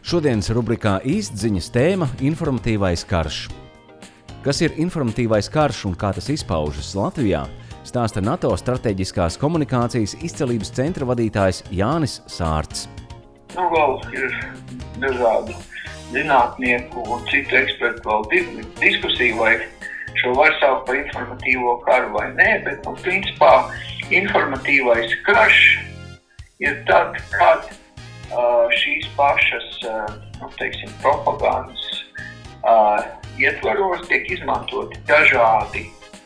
Šodienas rubrikā īstziņas tēma – informatīvais karš. Kas ir informatīvais karš un kā tas izpaužas Latvijā, stāsta NATO strateģiskās komunikācijas izcelības centra vadītājs Jānis Sārts. Vēl ir dažādu zinātnieku un citu ekspertu vēl diskusiju, vai šo var saukt par informatīvo karu vai nē, bet, principā, informatīvais karš ir tad, kad šīs pašas, propagandas ietvaros tiek izmantoti dažādi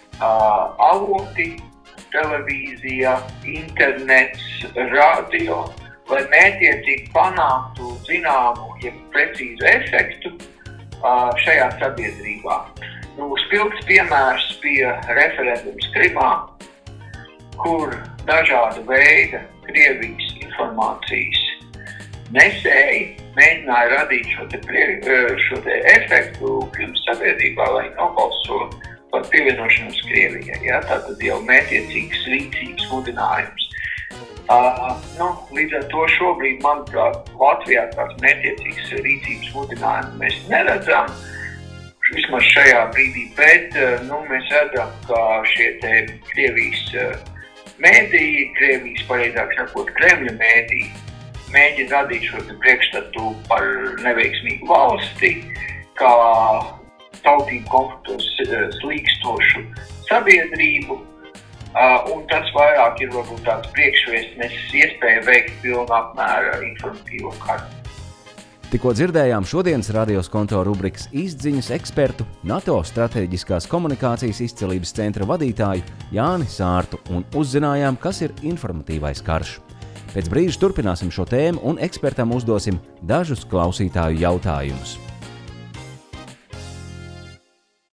avoti, televīzija, internets, radio, lai mērķiecīgi panāktu zināmu, ja precīzu efektu šajā sabiedrībā. Spilgts piemērs bija referendums Krimā, kur dažāda veida Krievijas informācijas nesēji mēģināja radīt šo te efektu Krimas sabiedrībā, lai nobalso par pievienošanos Krievijai. Ja? Tātad jau mērķiecīgs rīcības mudinājums. Līdz ar to šobrīd, manuprāt, Latvijā tāds mērķiecīgs rīcības mudinājums mēs neredzam, vismaz šajā brīdī, bet mēs redzam, ka šie te Krievijas mēdīji, Krievijas, pareizāk sakot, Kremļa mēdīji, mēģina radīt šo priekšstatu par neveiksmīgu valsti, kā tautību konfliktos slīkstošu sabiedrību, un tas vairāk ir varbūt tāds priekšvēstnesis iespēja veikt pilnu apmēra informatīvo karu. Tikko dzirdējām šodienas radios konto rubrikas īstziņas ekspertu, NATO strateģiskās komunikācijas izcelības centra vadītāju Jāni Sārtu un uzzinājām, kas ir informatīvais karš. Pēc brīža turpināsim šo tēmu un ekspertam uzdosim dažus klausītāju jautājumus.